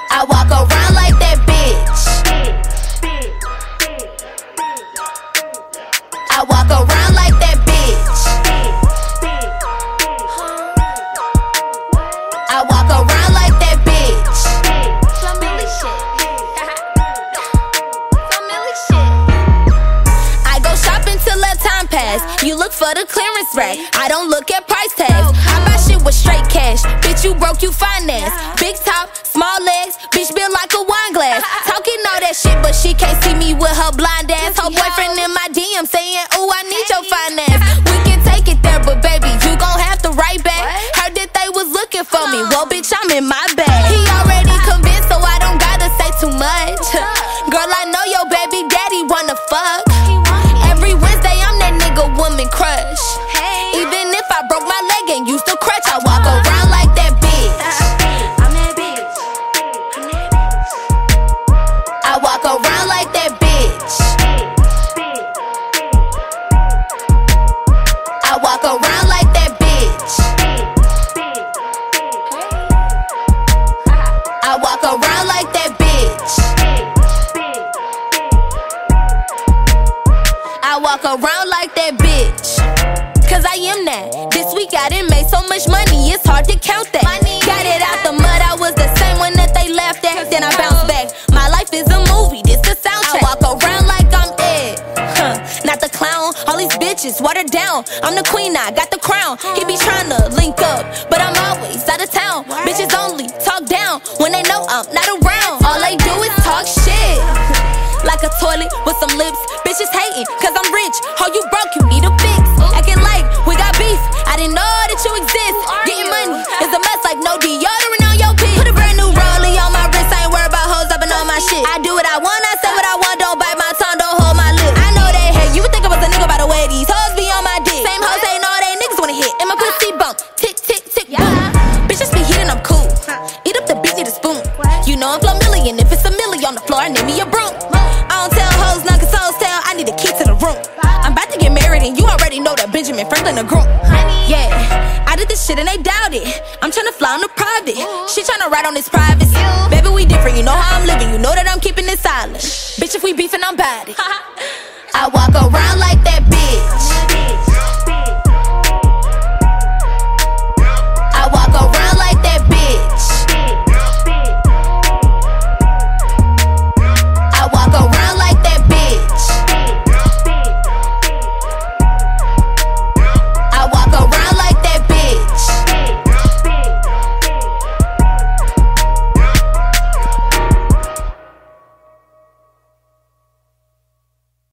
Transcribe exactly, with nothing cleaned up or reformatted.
I walk around like that bitch. I walk around like that bitch. I walk around like that bitch. Family shit. Family shit. I go shopping till that time pass. You look for the clearance rack. I don't look at price tags. I buy shit with straight cash. Bitch, you broke, you finance. Big top, small legs. Bitch built like a wine glass. Talking all that shit, but she can't see me with her blind ass. Her boyfriend in my D M saying, ooh, I need your finance. We can take it there, but baby, you gon' have to write back. Heard that they was looking for me. Well, bitch, I'm in my bag. He already convinced, so I don't gotta say too much. Girl, I know your baby daddy wanna fuck. Every Wednesday, I'm that nigga woman crush. Even if I broke my leg and used to crutch, I walk around like that bitch. I walk around like that bitch. I walk around like that bitch. I walk around like that bitch. I walk around like that bitch. Cause I am that. This week I done made so much money, it's hard to count that. Got it out the mud, I was the same one that they laughed at. Then I bounced back. My life is a movie, this the soundtrack. I walk around like I'm Ed, huh, not the clown. All these bitches watered down. I'm the queen, I got the crown. He be tryna link up, but I'm always out of town. Bitches only talk down when they know I'm not around. All they do is talk shit, like a toilet with some lips. Bitches hating, cause I'm rich. Oh, you broke, you need a fix. Acting like we got beef, I didn't know that you exist. Getting money is a mess, like no deodorant on your pee. Put a brand new rollie on my wrist, I ain't worried about hoes up and on my shit. I do what I want, I say what I want, don't bite my tongue, don't hold my lip. I know they hate, you would think I was a nigga by the way these hoes be on my dick. Same hoes ain't all they niggas wanna hit, and my pussy bump, tick, tick, tick, boom. Bitches be hitting, I'm cool. Eat up the beat, need a spoon. You know I'm flow million, if it's a milli on the floor, I need me a broom. I don't tell hoes, none cause hoes tell, I need a key to the room. I'm about to get married and you already know that Benjamin Franklin a groom. Yeah, I did this shit and they doubt it. I'm tryna fly on the private, she tryna ride on this privacy. Baby, we different, you know how I'm living, you know that I'm keeping it silent. Bitch, if we beefing, I'm bad. I walk around like that bitch.